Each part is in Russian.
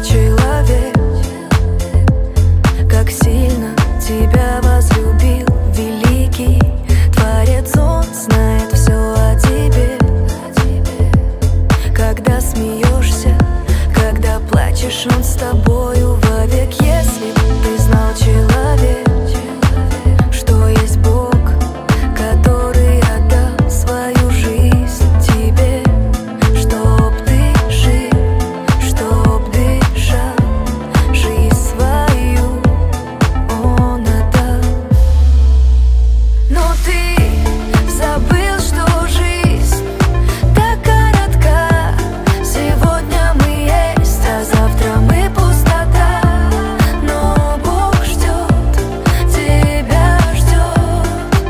знал человек, как сильно тебя возлюбил великий Творец. Он знает все о тебе, когда смеешься, когда плачешь, он с тобою вовек. Если б ты знал, человек, что есть Бог, который отдал свою жизнь тебе, чтоб ты жил, чтоб дышал, жизнь свою он отдал. Но ты забыл, что жизнь так коротка. Сегодня мы есть, а завтра мы пустота. Но Бог ждет, тебя ждет.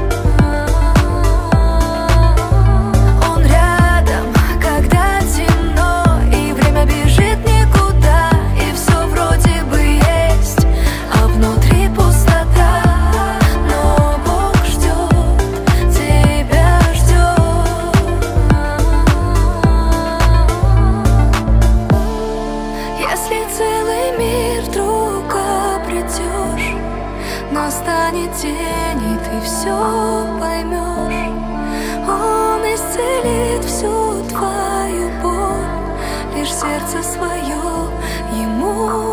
Он рядом, когда темно и время бежит никуда, и все вроде бы есть, а внутри пустота. Но Бог ждет, тебя ждет. Если целый мир вдруг обретешь, настанет день, и ты все поймешь. Он исцелит всю твою боль, лишь сердце свое ему